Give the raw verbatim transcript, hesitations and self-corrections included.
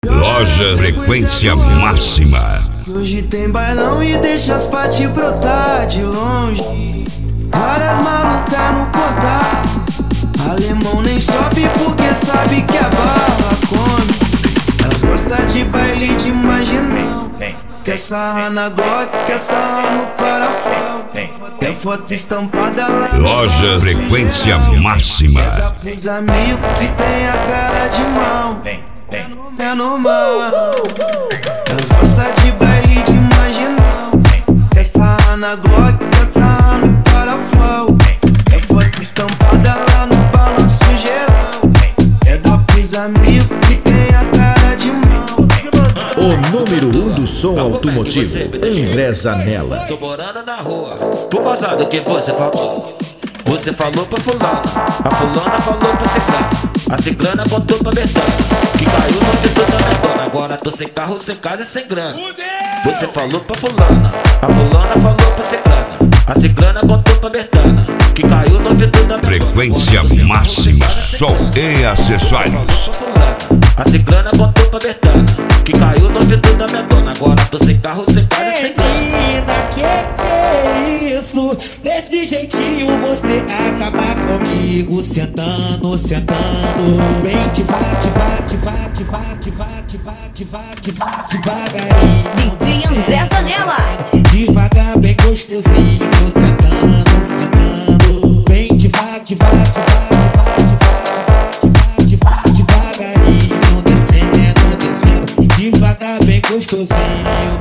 Loja Frequência Máxima. Hoje tem bailão e deixa as paty brotar de longe. Várias malucas no contato. Alemão nem sobe porque sabe que a bala come. Elas gostam de baile de marginal. Quer sarrar na Glock, quer sarrar no parafuso. Quer foto estampada lá. Loja Frequência Máxima. Pega pros amigos que tem a cara de mal. É normal. Elas gostam de baile de marginal. Quer sarrar na Glock, quer sarrar no parafuso. Quer foto estampada lá no balanço geral. É dar pros amigos que tem a cara de mal. O número um do som automotivo, André Zanella. Tô morando na rua, por causa do que você falou. Você falou pra fulana, a fulana falou pra ciclana, a ciclana contou pra Betânia, que caiu no vidro da minha dona. Agora tô sem carro, sem casa e sem grana. Você falou pra fulana, a fulana falou pra ciclana, a ciclana contou pra Betânia, que caiu no vidro da minha dona. Frequência Máxima, som e acessórios. A ciclana contou pra Betânia, que caiu no vidro da minha dona. Agora tô sem carro, sem casa e sem grana. Menina, que que é isso? Desse jeitinho você acaba comigo. Sentando, sentando. Bem devagar, devagar, devagar, devagar, devagar, devagar, devagar, devagarinho. D J André Zanella. Devagar, bem gostosinho. Sentando, sentando. Bem devagar, devagar, devagar, devagar, devagar, devagar, devagarinho. Descendo, descendo. Devagar, bem gostosinho.